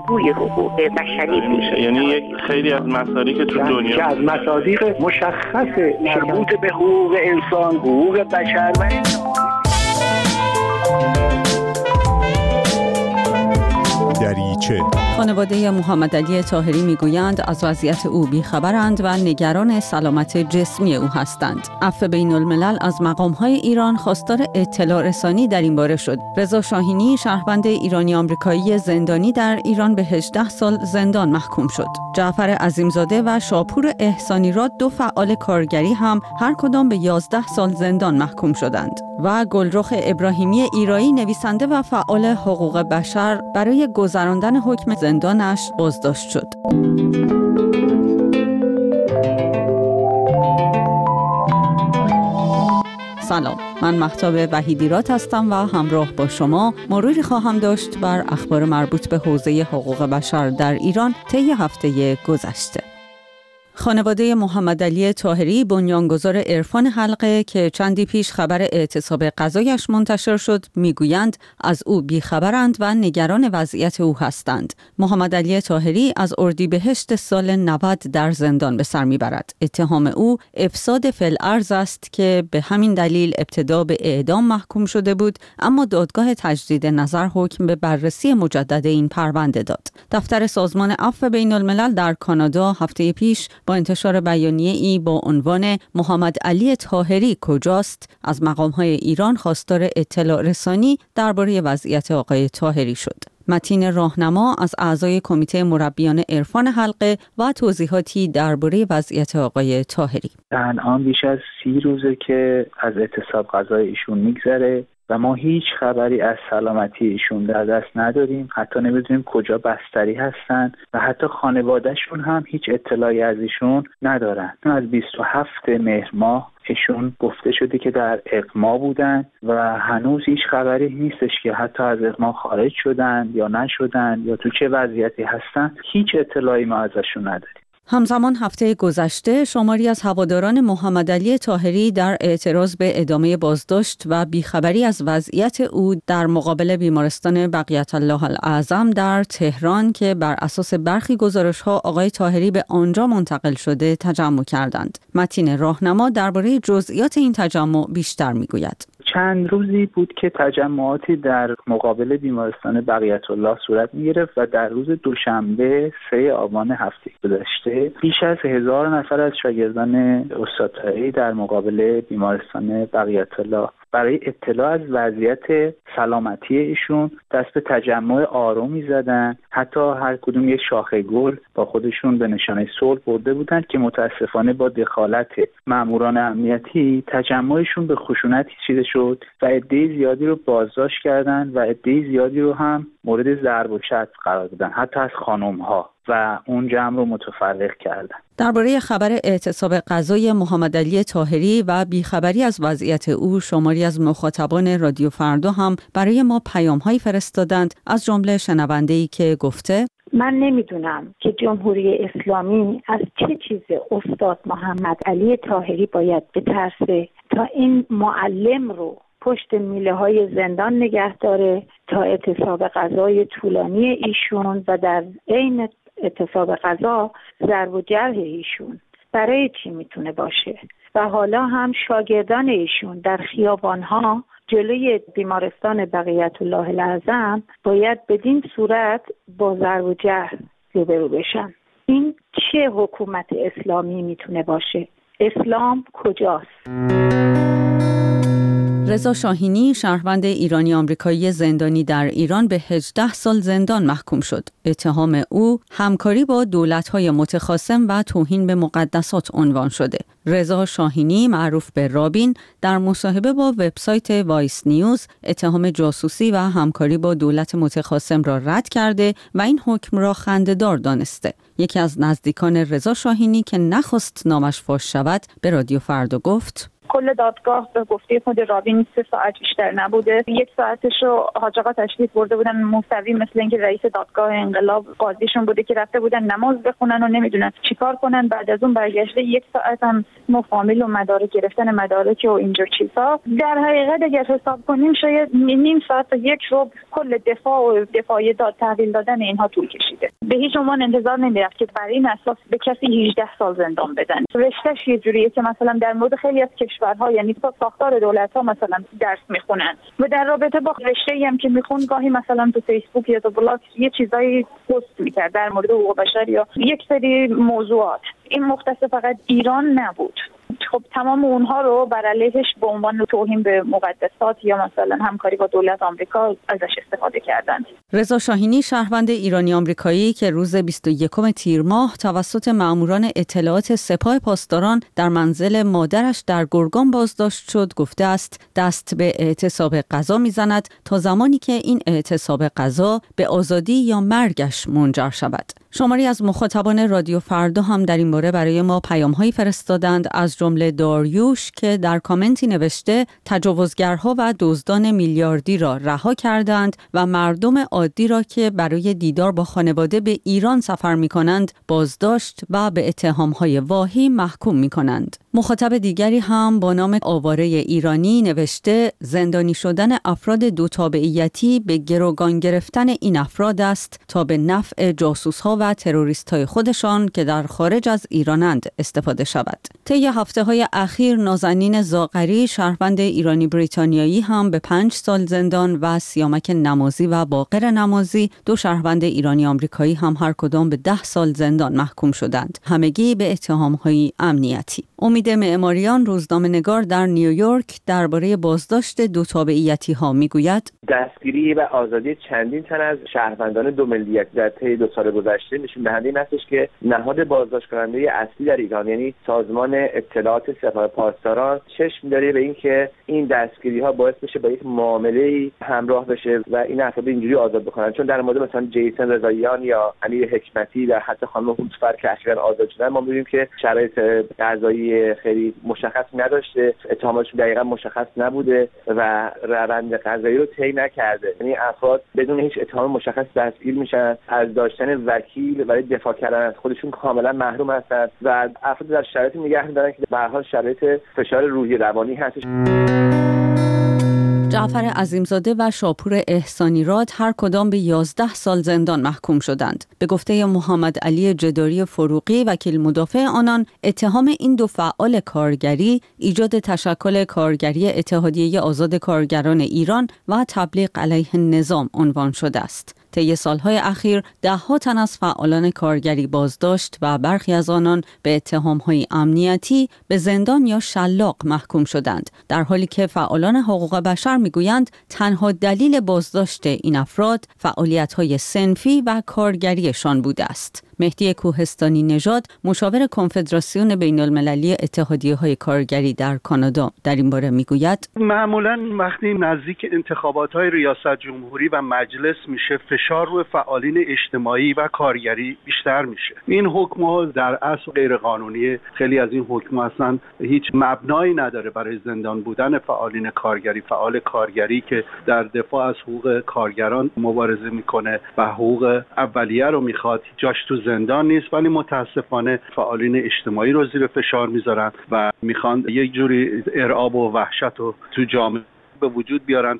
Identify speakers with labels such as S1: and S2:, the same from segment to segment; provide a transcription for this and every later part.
S1: الگوی حقوق بشری
S2: میشه. یعنی یک خیلی از مصادیق که تو دنیا
S3: که از مصادیق مشخص مربوط به حقوق انسان، حقوق بشر و
S4: دریچه.
S5: خانواده محمد علی طاهری میگویند از وضعیت او بیخبرند و نگران سلامت جسمی او هستند. عفو بین الملل از مقام‌های ایران خواستار اطلاع رسانی در این باره شد. رضا شاهینی شهروند ایرانی آمریکایی زندانی در ایران به 18 سال زندان محکوم شد. جعفر عظیمزاده و شاپور احسانی را دو فعال کارگری هم هر کدام به 11 سال زندان محکوم شدند. و گلرخ ابراهیمی ایرایی نویسنده و فعال حقوق بشر برای گذراندن حکم زندانش بازداشت شد. سلام، من مهتاب وحیدیرات هستم و همراه با شما مروری خواهم داشت بر اخبار مربوط به حوزه حقوق بشر در ایران طی هفته گذشته. خانواده محمد علی طاهری بنیانگذار عرفان حلقه که چندی پیش خبر اعتصاب غذایش منتشر شد میگویند از او بیخبرند و نگران وضعیت او هستند. محمد علی طاهری از اردیبهشت سال 90 در زندان به سر میبرد. اتهام او افساد فی الارض است که به همین دلیل ابتدا به اعدام محکوم شده بود، اما دادگاه تجدید نظر حکم به بررسی مجدد این پرونده داد. دفتر سازمان عفو بین الملل در کانادا هفته پیش با انتشار بیانیه‌ای با عنوان محمد علی طاهری کجاست از مقام‌های ایران خواستار اطلاع رسانی درباره وضعیت آقای طاهری شد. متین راهنما از اعضای کمیته مربیان عرفان حلقه و توضیحاتی درباره وضعیت آقای طاهری.
S6: الان بیش از 30 روزه که از اعتصاب غذای ایشون میگذره و ما هیچ خبری از سلامتی ایشون در دست نداریم. حتی نمیدونیم کجا بستری هستن و حتی خانوادهشون هم هیچ اطلاعی از ایشون ندارن. از 27 مهر ماه ایشون گفته شده که در اغما بودن و هنوز هیچ خبری نیستش که حتی از اغما خارج شدن یا نشدن یا تو چه وضعیتی هستن. هیچ اطلاعی ما ازشون نداریم.
S5: همزمان هفته گذشته شماری از هواداران محمد علی طاهری در اعتراض به ادامه بازداشت و بیخبری از وضعیت او در مقابل بیمارستان بقیت الله الاعظم در تهران که بر اساس برخی گزارش‌ها آقای طاهری به آنجا منتقل شده تجمع کردند. متین راهنما درباره جزئیات این تجمع بیشتر می‌گوید.
S6: چند روزی بود که تجمعاتی در مقابل بیمارستان بقیت الله صورت می‌گرفت و در روز دوشنبه 3 آبان هفته گذشته بیش از 1000 نفر از شاگردان استاد طاهری در مقابل بیمارستان بقیت الله برای اطلاع از وضعیت سلامتی ایشون دست به تجمع آرومی زدن. حتی هر کدوم یک شاخه گل با خودشون به نشانه صلح برده بودند که متاسفانه با دخالت ماموران امنیتی تجمعشون به خشونت چیده شد و عده زیادی رو بازداشت کردن و عده زیادی رو هم مورد ضرب و شتم قرار دادن، حتی از خانم‌ها، و اون جمع رو متفرق کردن.
S5: درباره خبر اعتصاب غذای محمد علی طاهری و بیخبری از وضعیت او شماری از مخاطبان رادیو فردا هم برای ما پیام‌هایی فرستادند، از جمله شنونده‌ای که گفته:
S1: من نمیدونم که جمهوری اسلامی از چه چیز استاد محمد علی طاهری باید بترسه تا این معلم رو پشت میله های زندان نگه داره تا اعتصاب غذای طولانی ایشون و در عین اعتصاب غذا ضرب و جرح ایشون برای چی میتونه باشه. و حالا هم شاگردان ایشون در خیابانها جلوی بیمارستان بقیت الله الاعظم باید بدین صورت با ضرب و جرح روبرو بشن. این چه حکومت اسلامی میتونه باشه؟ اسلام کجاست؟
S5: رضا شاهینی شهروند ایرانی آمریکایی زندانی در ایران به 18 سال زندان محکوم شد. اتهام او همکاری با دولت‌های متخاصم و توهین به مقدسات عنوان شده. رضا شاهینی معروف به رابین در مصاحبه با وبسایت وایس نیوز اتهام جاسوسی و همکاری با دولت متخاصم را رد کرده و این حکم را خنده‌دار دانسته. یکی از نزدیکان رضا شاهینی که نخواست نامش فاش شود به رادیو فردا گفت:
S7: کل دادگاه به گفته خود رابین 3 ساعت بیشتر نبوده. 1 ساعتش رو حاج آقا تشریف برده بودن موسوی، مثل اینکه رئیس دادگاه انقلاب قاضیشون بوده که رفته بودن نماز بخونن و نمیدونن چیکار کنن. بعد از اون برگشته 1 ساعت هم فامیل و مدارک گرفتن مدارک و اینجور چیزا. در حقیقت اگر حساب کنیم شاید نیم ساعت تا 1 ربع کل دفاع و دفاعی تحویل دادن اینها طول کشیده. به هیچ عنوان انتظار نمیرفت که برای این اساس به کسی 18 سال زندان بدن. رشتهش یه جوریه که مثلا در مورد خیلی از کشورها، یعنی ساختار دولت‌ها مثلا درس میخونن و در رابطه با رشته‌ای هم که میخون گاهی مثلا تو فیسبوک یا تو بلاگ یه چیزایی پست میکرد در مورد حقوق بشر یا یک سری موضوعات. این مختص فقط ایران نبود. خب تمام اونها رو بر علیهش به عنوان توهین به مقدسات یا مثلا همکاری با دولت آمریکا ازش استفاده کردند.
S5: رضا شاهینی، شهروند ایرانی آمریکایی که روز 21 تیر ماه توسط ماموران اطلاعات سپاه پاسداران در منزل مادرش در گرگان بازداشت شد، گفته است دست به اعتصاب غذا میزند تا زمانی که این اعتصاب غذا به آزادی یا مرگش منجر شود. شماری از مخاطبان رادیو فردا هم در این باره برای ما پیام‌هایی فرستادند، از جمله داریوش که در کامنتی نوشته تجاوزگرها و دزدان میلیاردی را رها کردند و مردم عادی را که برای دیدار با خانواده به ایران سفر می‌کنند بازداشت و به اتهام‌های واهی محکوم می‌کنند. مخاطب دیگری هم با نام آواره ایرانی نوشته زندانی شدن افراد دو تابعیتی به گروگان گرفتن این افراد است تا به نفع جاسوس‌ها و تروریست‌های خودشان که در خارج از ایرانند استفاده شود. طی هفته‌های اخیر نازنین زاغری، شهروند ایرانی بریتانیایی هم به 5 سال زندان و سیامک نمازی و باقر نمازی، 2 شهروند ایرانی آمریکایی هم هر کدام به 10 سال زندان محکوم شدند، همگی به اتهام‌های امنیتی. امید معماریان، روزنامه‌نگار در نیویورک، درباره بازداشت دو تابعیتی‌ها میگوید
S8: دستگیری و آزادی چندین تن از شهروندان 2 ملیت در طی 2 سال گذشته نشون دهنده این هستش که نهاد بازداشت کننده اصلی در ایران، یعنی سازمان اطلاعات سپاه پاسداران، چشم داره به این که این دستگیری‌ها باعث بشه با یک معامله‌ای همراه بشه و این افراد اینجوری آزاد بکنن. چون در مورد مثلا جیسن رضاییان یا امیر حکمتی و حتی خانم هوتفر که اخیراً آزاد شدن، ما می‌بینیم که شرایط قضایی خیلی مشخص نداشته، اتهاماتشون دقیقاً مشخص نبوده و روند قضایی رو طی نکرده. یعنی افراد بدون هیچ اتهام مشخص دستگیر میشن، از داشتن وکیل برای دفاع کردن از خودشون کاملا محروم هستند و افراد در شرایطی نگه می‌دارن که به هر حال شرایط فشار روحی روانی هستش.
S5: جعفر عظیمزاده و شاپور احسانیراد هر کدام به 11 سال زندان محکوم شدند. به گفته محمد علی جداری فروغی، وکیل مدافع آنان، اتهام این 2 فعال کارگری ایجاد تشکل کارگری اتحادیه آزاد کارگران ایران و تبلیغ علیه نظام عنوان شده است. طی سالهای اخیر 10 تن از فعالان کارگری بازداشت و برخی از آنان به اتهام‌های امنیتی به زندان یا شلاق محکوم شدند، در حالی که فعالان حقوق بشر میگویند تنها دلیل بازداشت این افراد فعالیت‌های صنفی و کارگریشان بوده است. مهدی کوهستانی نژاد، مشاور کنفدراسیون بین‌المللی اتحادیه‌های کارگری در کانادا، در این باره میگوید
S9: معمولاً وقتی نزدیک انتخابات‌های ریاست جمهوری و مجلس میشه، فشار روی فعالین اجتماعی و کارگری بیشتر میشه. این حکم‌ها در اصل غیر قانونیه. خیلی از این حکم‌ها اصلا هیچ مبنایی نداره برای زندان بودن فعالین کارگری. فعال کارگری که در دفاع از حقوق کارگران مبارزه میکنه و حقوق اولیه رو میخواد، جاش تو زندان نیست، ولی متاسفانه فعالین اجتماعی رو زیر فشار میذارن و میخوان یک جوری ارعاب و وحشت رو تو جامعه به وجود بیارن.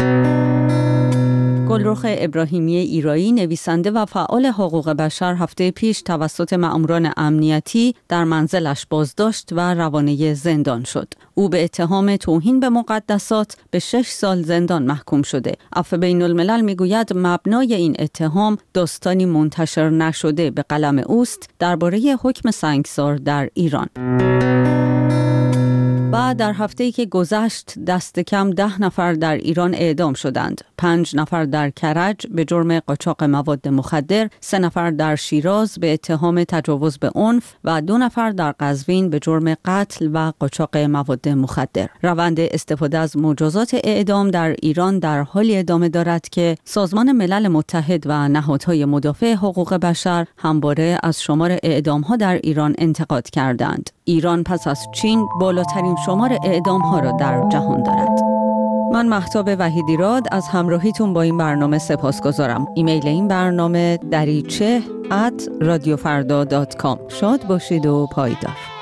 S5: گلرخ ابراهیمی ایرایی، نویسنده و فعال حقوق بشر، هفته پیش توسط مأموران امنیتی در منزلش بازداشت و روانه زندان شد. او به اتهام توهین به مقدسات به 6 سال زندان محکوم شده. عفو بین الملل میگوید مبنای این اتهام داستانی منتشر نشده به قلم اوست درباره حکم سنگسار در ایران. و در هفته‌ای که گذشت دست کم 10 نفر در ایران اعدام شدند. 5 نفر در کرج به جرم قاچاق مواد مخدر، 3 نفر در شیراز به اتهام تجاوز به عنف و 2 نفر در قزوین به جرم قتل و قاچاق مواد مخدر. روند استفاده از مجازات اعدام در ایران در حالی ادامه دارد که سازمان ملل متحد و نهادهای مدافع حقوق بشر همواره از شمار اعدام‌ها در ایران انتقاد کردند. ایران پس از چین بالاترین شمار اعدام ها را در جهان دارد. من مهتاب وحیدیراد از همراهیتون با این برنامه سپاسگزارم. ایمیل این برنامه دریچه@radiofarda.com. شاد باشید و پایدار.